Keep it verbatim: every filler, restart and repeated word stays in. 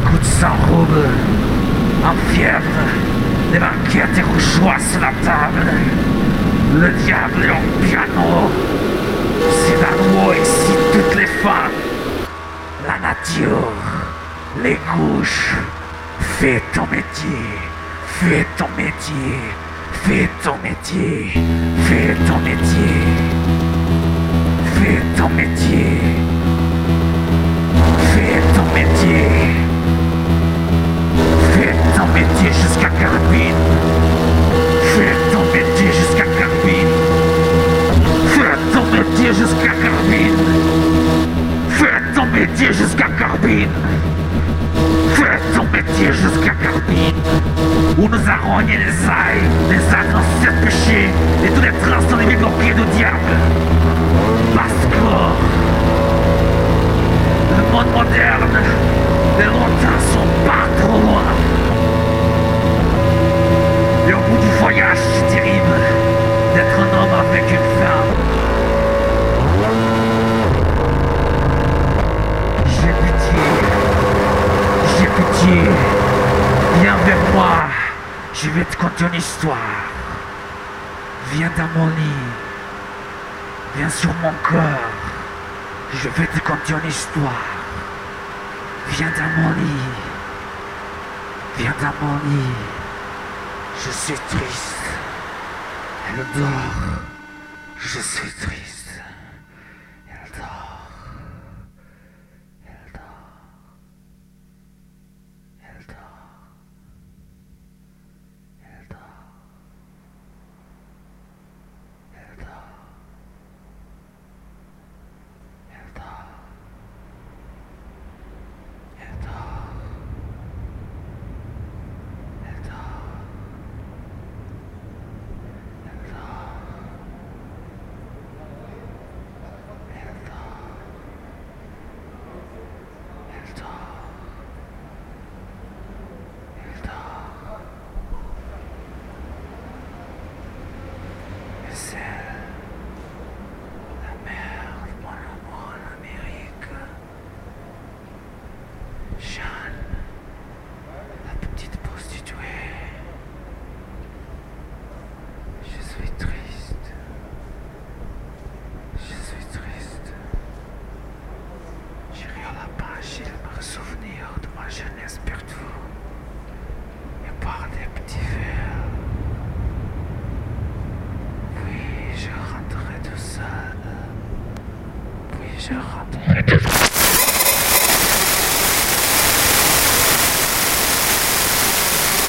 Écoute sans robe, en fièvre, les banquettes et couchoirs sur la table. Le diable est au piano. C'est l'amour excite toutes les femmes. La nature, les couches. Fais ton métier, fais ton métier, fais ton métier, fais ton métier, fais ton métier, fais ton métier, fais ton métier jusqu'à Carabine, fais ton métier jusqu'à Carabine, fais ton métier jusqu'à Carabine, fais ton métier jusqu'à Carabine. Fais ton métier jusqu'à Carabine, où nous a rogné les ailes, les âmes dans sept péchés, et tous les traces dans les bloqués du diable. Parce que le monde moderne, les lointains sont pas trop loin. Et au bout du voyage, c'est terrible d'être un homme avec une femme. J'ai pitié. J'ai pitié, viens vers moi, je vais te conter une histoire. Viens dans mon lit, viens sur mon cœur, je vais te conter une histoire. Viens dans mon lit, viens dans mon lit, je suis triste. Elle dort, je suis triste. Elle dort. Je rentre.